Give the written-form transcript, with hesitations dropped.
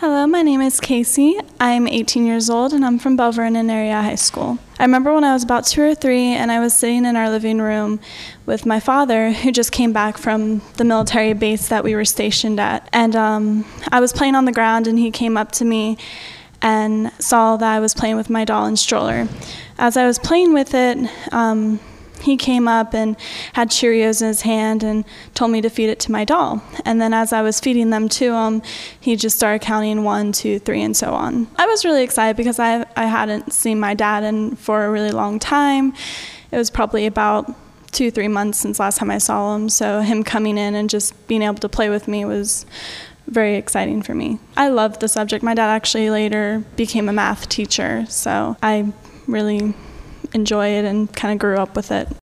Hello, my name is Casey. I'm 18 years old and I'm from Belle Vernon Area High School. I remember when I was about 2 or 3 and I was sitting in our living room with my father, who just came back from the military base that we were stationed at. And I was playing on the ground and he came up to me and saw that I was playing with my doll and stroller. As I was playing with it, he came up and had Cheerios in his hand and told me to feed it to my doll. And then as I was feeding them to him, he just started counting 1, 2, 3, and so on. I was really excited because I hadn't seen my dad for a really long time. It was probably about 2-3 months since last time I saw him. So him coming in and just being able to play with me was very exciting for me. I loved the subject. My dad actually later became a math teacher, so I really enjoy it and kind of grew up with it.